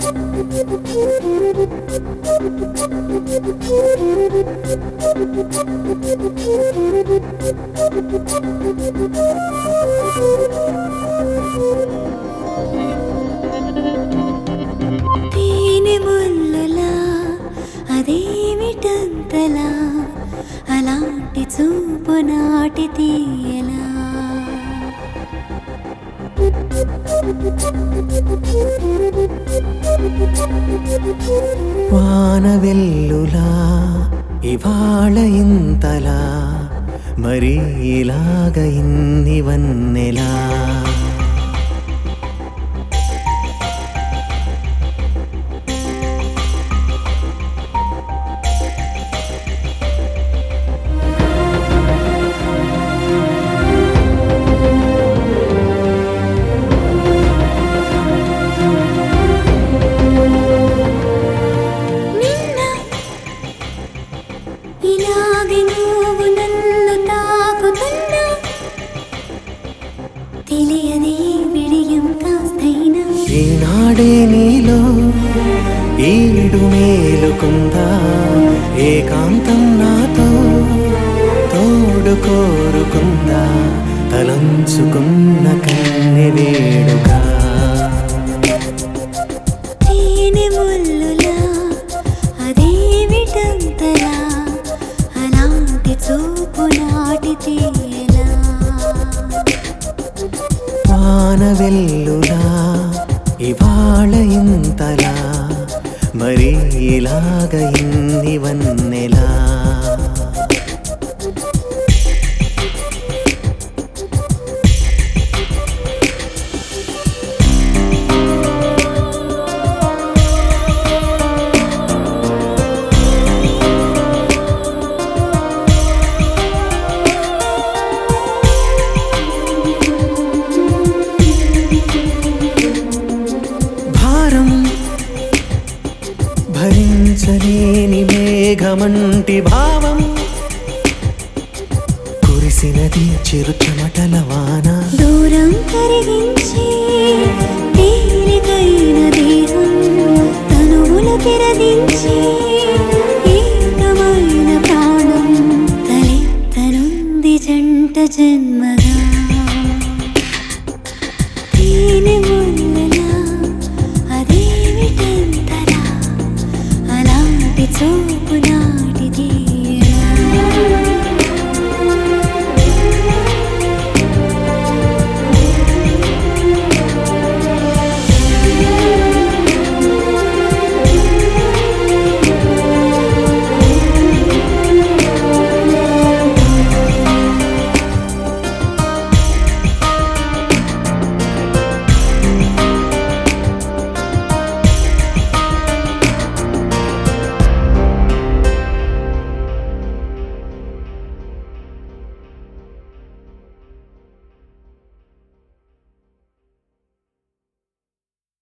తేనె ముల్లులా అదేమిటంతలా అలాంటి చూపు నాటి తీయలా వానవెల్లులా ఇవాళ ఇంతలా మరి ఇలాగ ఇన్ని వన్నెలా ఇలాగే నువ్వు నన్ను తాకుతున్నా తెలియని విడియం కాస్తైనా ఈనాడే నీలో ఈడు మేలుకుందా ఏకాంతం నాతో తోడు కోరుకుందా తలంచుకున్న కన్నె వేడుగా తేనె ముల్లులా అదేమిటంతలా అలాంటి చూపు నాటి తీయలా వానవెల్లులా ఇవాళ ఇంతలా మరి ఇలాగ ఇన్ని వన్నెలా భరించలేని మేఘమంటి భావం కురిసినది చిరు చెమటల వాన దూరం కరిగించి తేలికైన దేహం తనువుల తెరదించి ఏకమైన ప్రాణం తలెత్తనుంది జంట జన్మగా